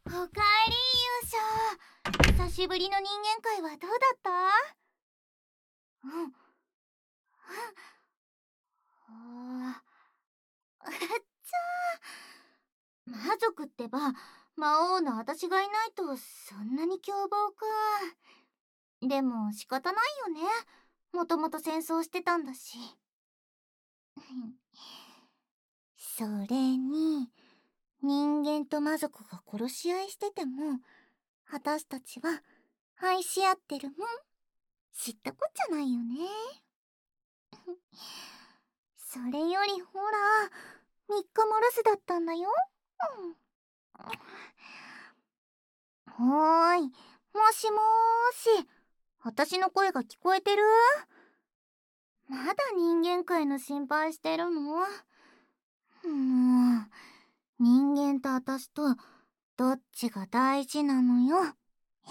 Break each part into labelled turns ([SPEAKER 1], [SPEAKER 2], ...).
[SPEAKER 1] おかえり勇者。久しぶりの人間界はどうだった？うん。あっちゃー。魔族ってば、魔王の私がいないとそんなに凶暴か。でも仕方ないよね。もともと戦争してたんだし。それに、人間と魔族が殺し合いしてても、私たちは愛し合ってるもん。知ったこっちゃないよね。それよりほら、3日も留守だったんだよ。はーい、もしもーし。私の声が聞こえてる？まだ人間界の心配してるの？もう、人間と私とどっちが大事なのよ。え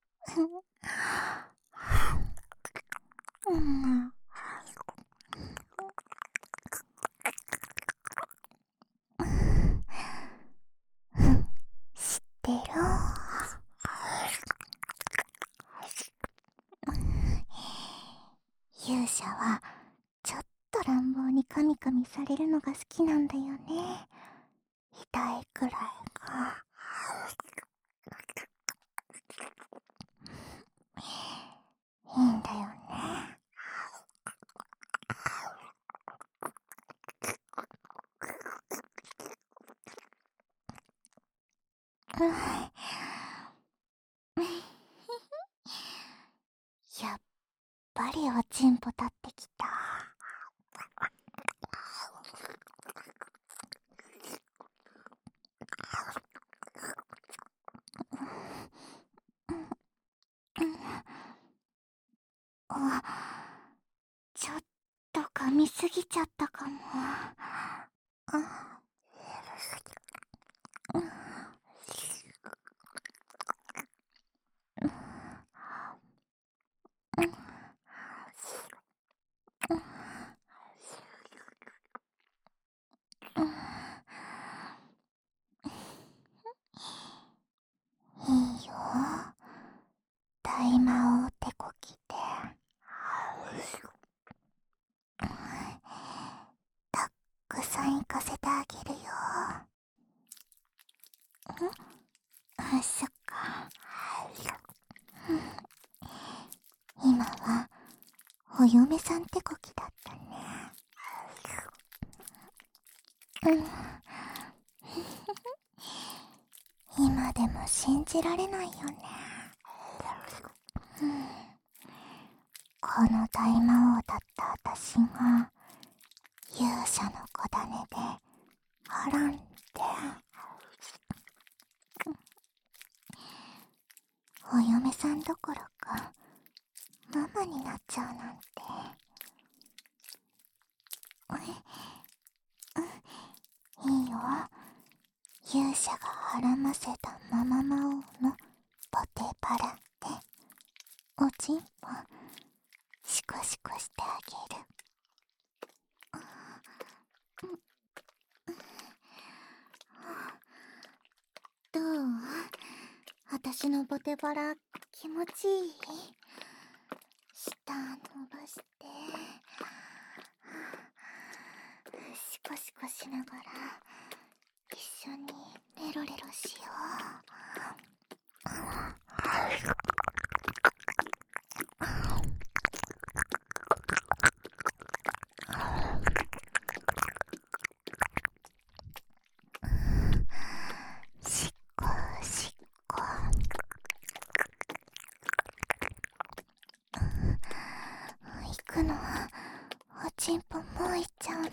[SPEAKER 1] 知ってる？勇者はちょっと乱暴にカミカミされるのが好きなんだよね。痛いくらいがいいんだよね。やっぱりおちんぽ立ってきた。ちょっと噛みすぎちゃったかも。いいよ、大魔王手こきでたくさん行かせてあげるよ。そっか。今はお嫁さん手こきだったね。今でも信じられないよね。この大魔王だった私が勇者の子種で波乱って。お嫁さんどころかママになっちゃうなんて。いいよ、勇者がはらませたママ魔王のポテパラでおちんぽシコシコしてあげる。どう？私のポテパラ気持ちいい？下伸ばしてシコシコしながら一緒にレロレロしよう。しっこしっこ。行くの？おちんぽもう行っちゃうの？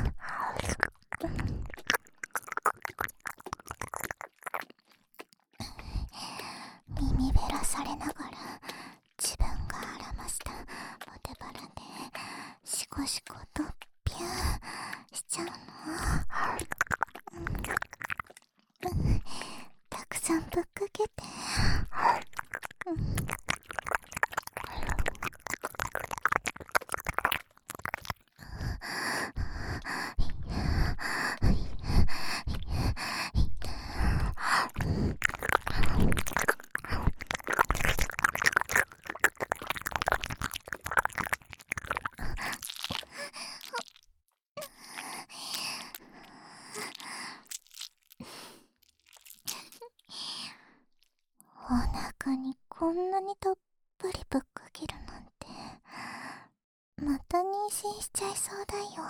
[SPEAKER 1] 耳べらされながら自分があらましたポテバラでシコシコとピューしちゃうの？たくさんぶっかけて。 お腹にこんなにたっぷりぶっかけるなんて、また妊娠しちゃいそうだよ。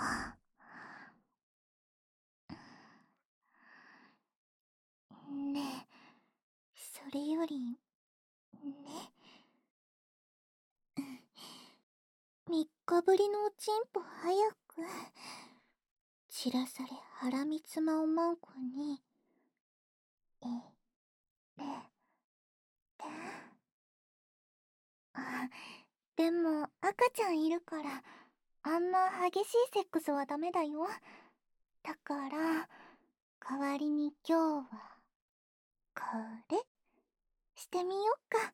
[SPEAKER 1] ねえ、それよりね、3日ぶりのおちんぽ早く散らされ腹みつまおまんこに入れて。あ、でも赤ちゃんいるからあんま激しいセックスはダメだよ。だから代わりに今日はこれしてみよっか。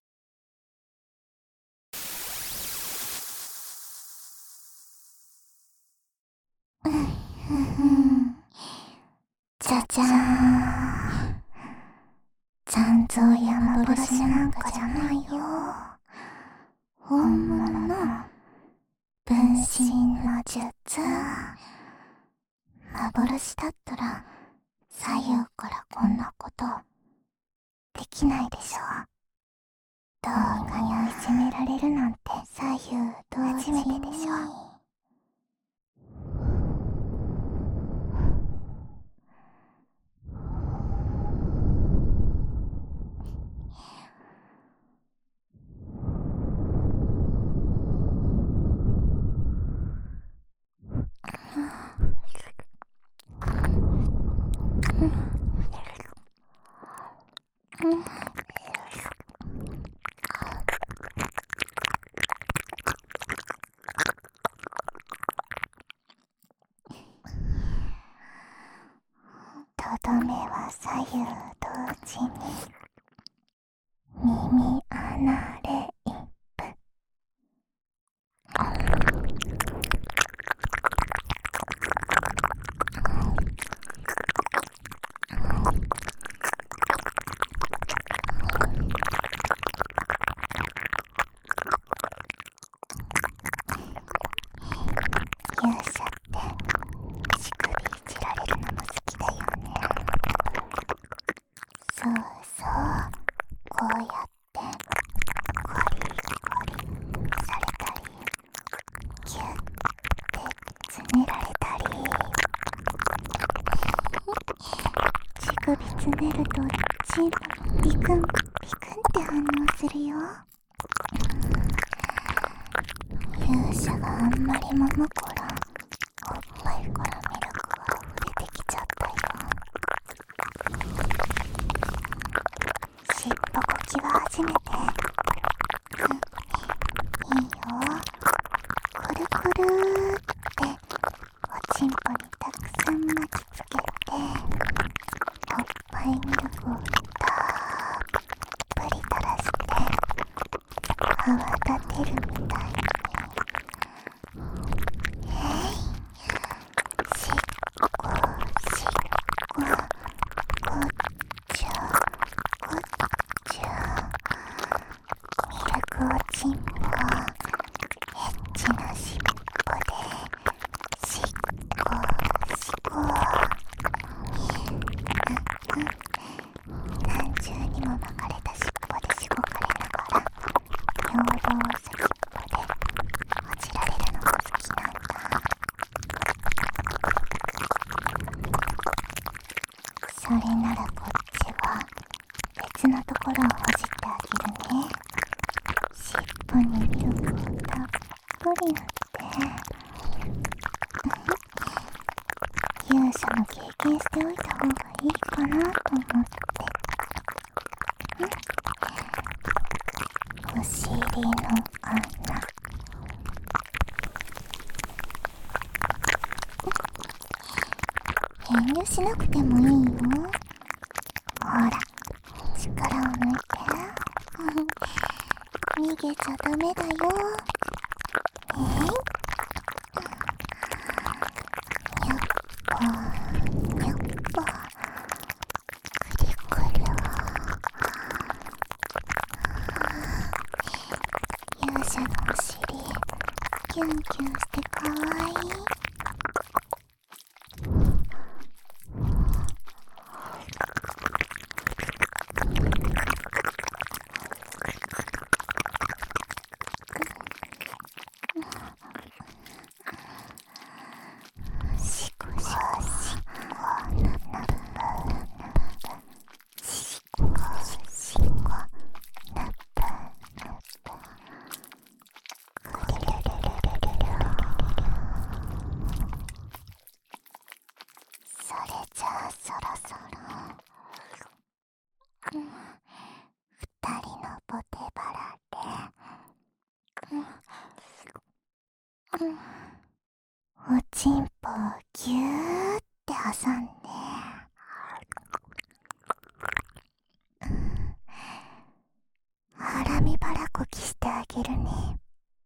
[SPEAKER 1] じゃじゃーん。残像や幻なんかじゃないよ。本物の分身の術。幻だったら左右からこんなことできないでしょ。動画にいじめられるなんて左右同時に初めてでしょ。とどめは左右同時に耳穴レイプ。勇者って乳首いじられるのも好きだよね。そうそう、こうやってゴリゴリされたりキュッてつねられたり。乳首つねるとチンピクンピクンって反応するよ。勇者があんまりもむからおっぱいからミルクが溢れてきちゃったよ。しっぽこきは初めて。いいよ。くるくるーっておちんぽにたくさん巻きつけて、おっぱいミルクをたっぷり垂らして泡立てるみたいに。しっこしっこ、こっちゃこっちゃ。ミルクおちんぽ、エッチなしっぽでしっこしっこ。何重にも巻かれたしっぽでしごかれながら尿道先っぽで落ちられるのが好きなんだ。それならこっちは別のところをほじってあげるね。しっぽにミルクをたっぷり塗って。勇者も経験しておいた方がいいかなと思って。お尻の穴。遠慮しなくてもいいよ。ほら、力を抜いて。逃げちゃダメだよ。にょっぽにょっぽ、くりくり。勇者のお尻キュンキュンしてかわいい。
[SPEAKER 2] おちんぽをぎゅーって挟んで、ハラミばらこきしてあげるね。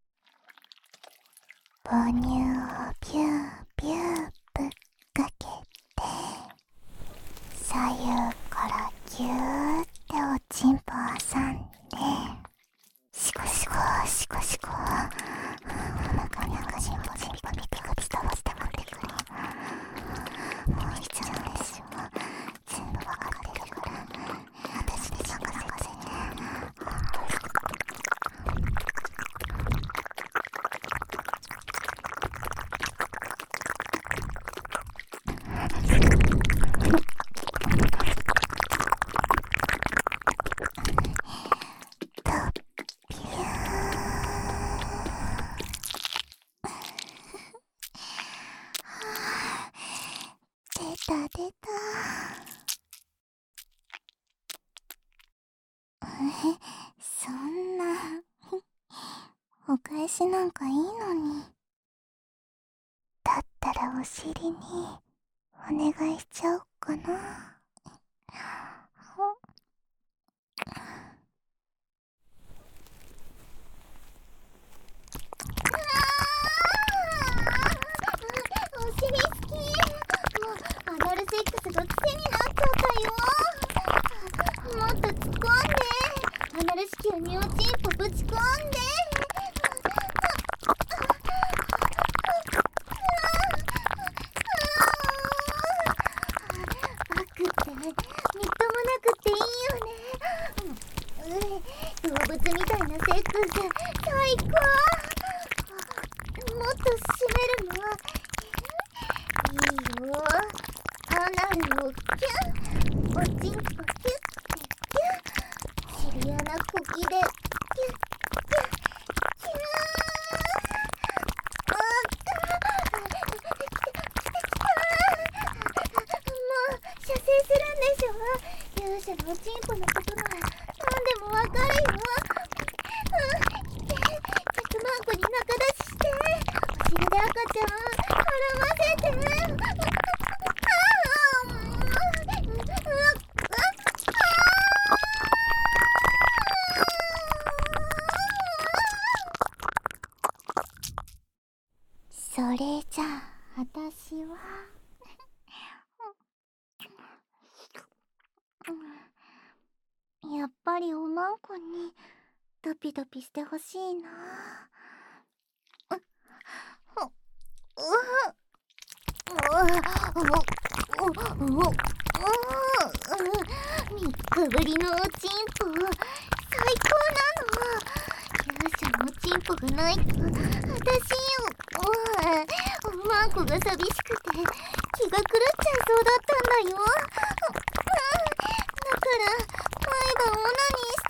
[SPEAKER 2] 母乳をビュービューぶっかけて、左右からぎゅーっておちんぽ挟んで、シコシコシコシコ、お腹に赤ちんぽちんぽに手が伝わってくれるね。もういっちゃうんですよ。全部わかってるから、私に任せてね。出た出た。そんなお返しなんかいいのに。だったらお尻にお願いしちゃおっかな。
[SPEAKER 1] お尻好き。もうアナルセックスが癖になっちゃったよ。もっと突っ込んで、アナル子宮におちんぽぶち込んで。バックってみっともなくっていいよね。動物みたいなセックス最高。もっと締めるのいいよ。アナルをキュン、おちんぽキュッキュッキュッ、シリアな呼気でキュッキュッキュッもう射精するんでしょ。勇者のおちんぽのことなら何でもわかるよ。100万個に仲出しして、お尻で赤ちゃん絡ませて。
[SPEAKER 2] それじゃあ私はやっぱりおまんこにドピドピしてほしいな。
[SPEAKER 1] みっかぶりのおちんぽ最高なの。勇者のおちんぽがないと私おまんこが寂しくて気が狂っちゃいそうだったんだよ。だから毎晩オナニー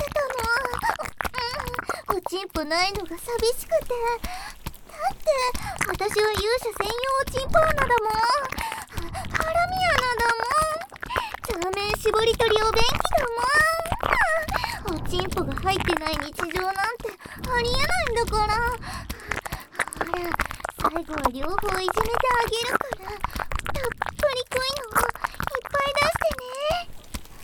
[SPEAKER 1] してたの。おちんぽないのが寂しくて。だって私は勇者専用おちんぽ穴だもん。ハラミ穴だもん。ザーメン絞り取りお便器だもん。おちんぽが入ってない日常なんてありえないんだから。ほら最後は両方いじめてあげるから、たっぷり濃いのをいっぱい出してね。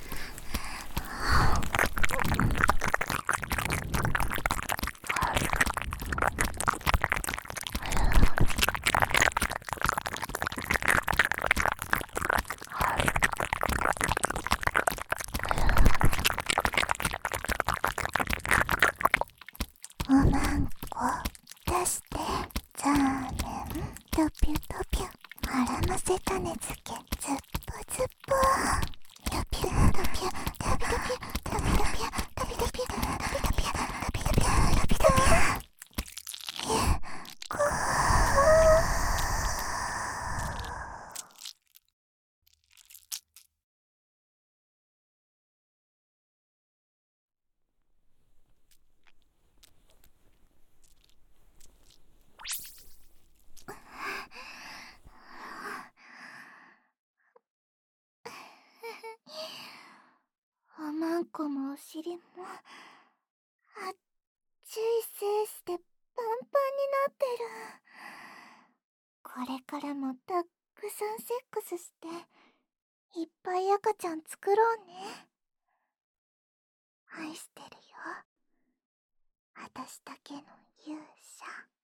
[SPEAKER 2] おまんこ出して、ザーメンドピュドピュ絡ませ種付けズッポズッポドピュドピュドピュドピュドピュドピュドピュドピュドピュドピュドピュドピュこ
[SPEAKER 1] おまんこもお尻もあっちい精子でパンパンになってる。これからもたくさんセックスしていっぱい赤ちゃん作ろうね。愛してるよ、私だけの勇者。